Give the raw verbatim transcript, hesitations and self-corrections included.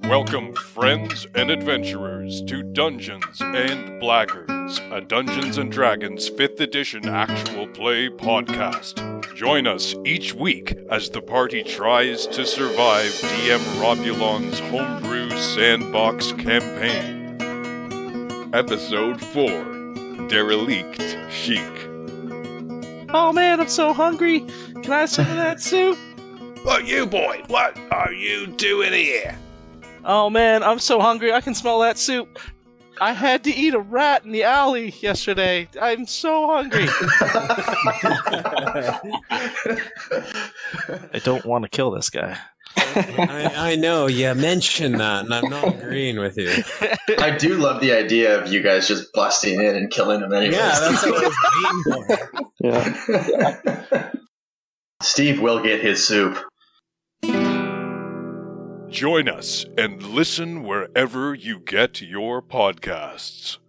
Welcome, friends and adventurers, to Dungeons and Blackguards, a Dungeons and Dragons fifth edition actual play podcast. Join us each week as the party tries to survive D M Robulon's homebrew sandbox campaign. Episode four, Derelict Chic. Oh man, I'm so hungry. Can I have some of that soup? But you boy, what are you doing here? Oh man, I'm so hungry. I can smell that soup. I had to eat a rat in the alley yesterday. I'm so hungry. I don't want to kill this guy. I, I know, you mentioned that, and I'm not agreeing with you. I do love the idea of you guys just busting in and killing him anyway. Yeah, that's what I was waiting for. Yeah. Steve will get his soup. Join us and listen wherever you get your podcasts.